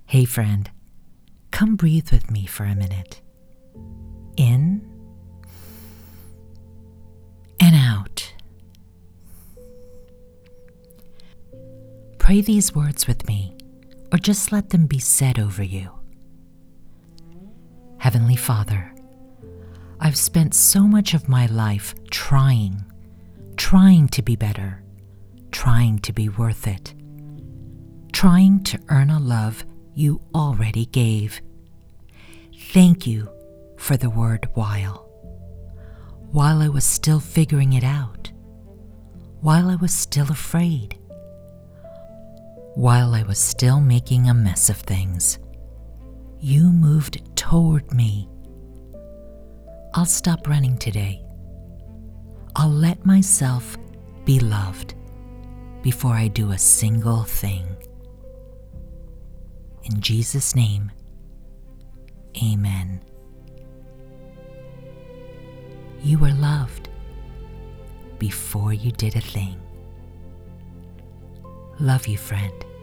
Hey friend, come breathe with me for a minute. In and out. Pray these words with me, or just let them be said over you. Heavenly Father, I've spent so much of my life trying to be better, trying to be worth it, trying to earn a love you already gave. Thank you for the word while I was still figuring it out, while I was still afraid, while I was still making a mess of things. You moved toward me. I'll stop running today. I'll let myself be loved before I do a single thing. In Jesus' name, amen. You were loved before you did a thing. Love you, friend.